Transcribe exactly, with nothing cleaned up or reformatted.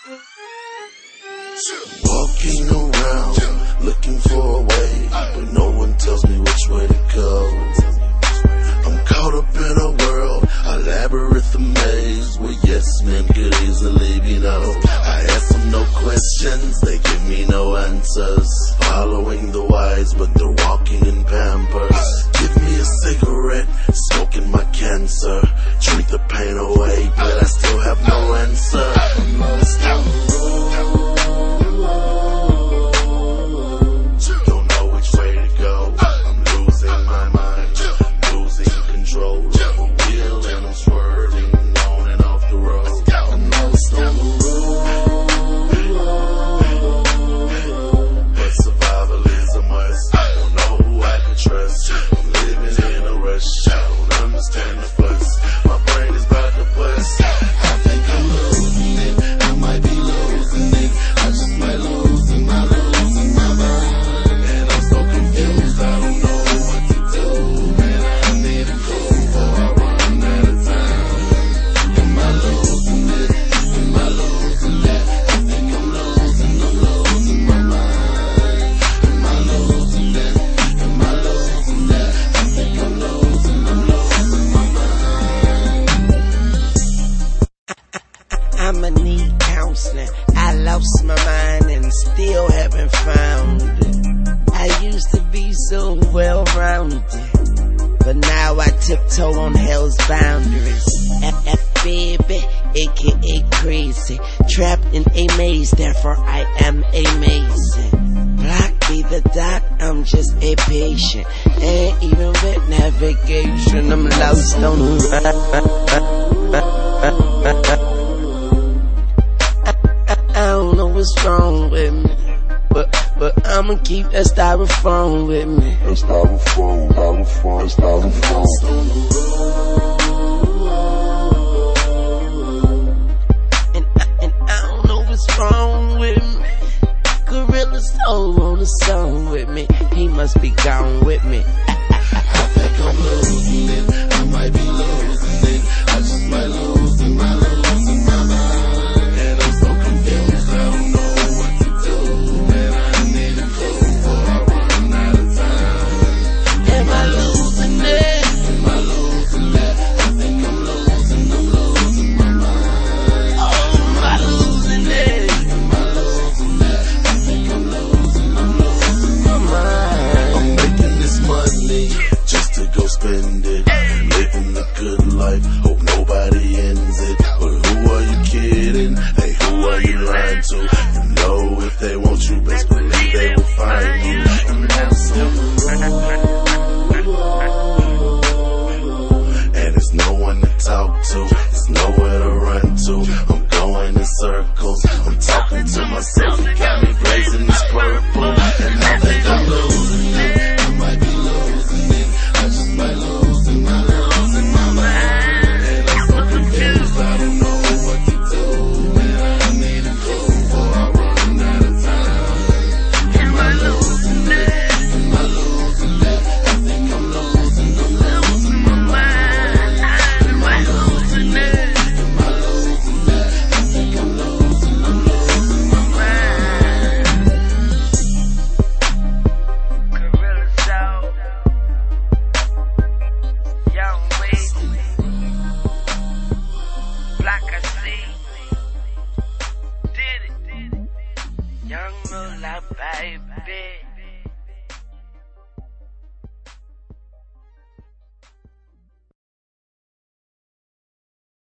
Walking around, looking for a way, but no one tells me which way to go. I'm caught up in a world, a labyrinth, a maze, where yes men could easily be no. I ask them no questions, they give me no answers. Following the wise, but they're walking in Pampers. Give me a cigarette, smoking my cancer. Treat the pain away, but I still have no answer. I'm lost on the road. Don't know which way to go. I'm losing my mind, losing control of the wheel, and I'm swerving on and off the road. I'm lost on the road, but survival is a must. I don't know who I can trust. I'm living in a rush. I don't understand the fuss. My brain is about to bust. I think I'm losing it. I might be losing it. I just might losing my losing my mind. And I'm so confused. I don't know what to do. Man, I need a clue before I run out of time. Am I losing it? Am I losing that? I think I'm losing, I'm losing my mind. Am I losing it? Am I losing that? I think I'm losing, I'm losing my mind. I'ma need counseling. I lost my mind and still haven't found it. I used to be so well-rounded, but now I tiptoe on hell's boundaries. F, F baby, aka crazy, trapped in a maze, therefore I am amazing. Block be the doc, I'm just a patient. Ain't even with navigation, I'm lost on the I don't know what's wrong with me, but but I'ma keep that styrofoam with me. That styrofoam, styrofoam, styrofoam. And I, and I don't know what's wrong with me. Gorilla Soul on the song with me. He must be gone with me. I think I'm losing it. I might be losing it. I just might losing my losing my mind. And I'm so confused. I don't know what to do. Man, I need a clue before I run out of time. Am I losing it? Am I losing that? I think I'm losing, I'm losing my mind. Oh, am I losing it? Am I losing that? I think I'm losing, I'm losing my mind. I'm making this money just to go spend it. Living the good life, hope nobody ends it. But who are you kidding? Hey, who are you lying to? You know if they want you, best believe they will find you. And that's on the road, and there's no one to talk to, there's nowhere to run to. I'm going in circles, I'm talking to myself. It got me blazing this purple, and I think I'm losing it. I might be losing it. I just might losing my losing my mind. And I'm so confused, I don't know what to do. Man, I need a clue before I run out of time. Am I losing it? Am I losing that? I think I'm losing, I'm losing my mind. Am I losing it? Am I losing that? I think I'm losing, I'm losing my mind. Gorilla Soul, Young Weezy, Black I see, did it, Young Moolah baby.